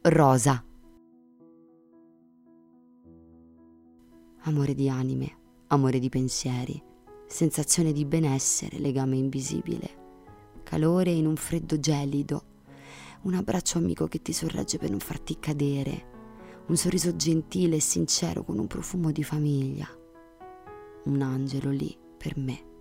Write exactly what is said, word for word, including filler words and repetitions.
Rosa. Amore di anime, amore di pensieri, sensazione di benessere, legame invisibile, calore in un freddo gelido, un abbraccio amico che ti sorregge per non farti cadere, un sorriso gentile e sincero con un profumo di famiglia, un angelo lì per me.